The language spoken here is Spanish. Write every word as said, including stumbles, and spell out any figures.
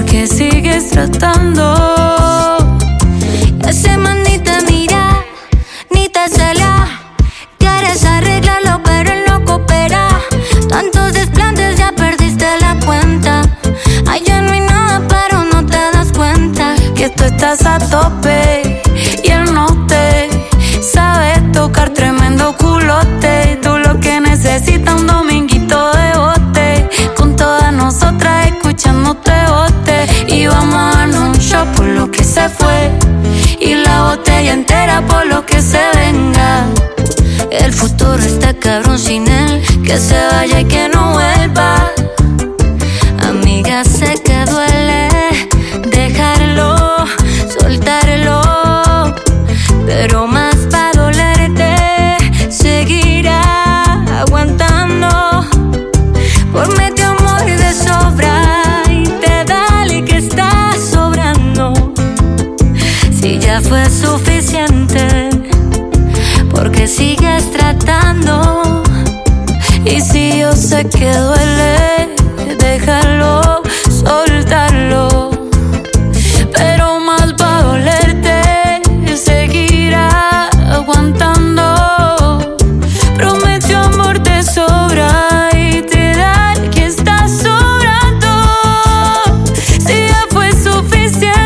que sigues tratando. Ese man ni te mira, ni te celea. Quieres arreglarlo pero él no coopera. Tantos desplantes ya perdiste la cuenta. Ay, ya no hay nada pero no te das cuenta que tú estás a tope y él no te sabe tocar tremendo culote. Tú lo que necesitas un dominguito de bote, con todas nosotras escuchándote bote. Y vamos a darnos un shot por lo que se fue y la botella entera por lo que se venga. El futuro está cabrón sin él, que se vaya y que no vuelva. Amiga, sé que duele dejarlo, soltarlo, pero más va a dolerte, seguirá aguantando. Prometió amor de sobra y te dale que está sobrando. Si ya fue suficiente, porque sigues tratando. Y si yo sé que duele dejarlo, soltarlo, pero más va a dolerte, seguirá aguantando. Prometió amor de sobra y te da el que está sobrando. Si ya fue suficiente,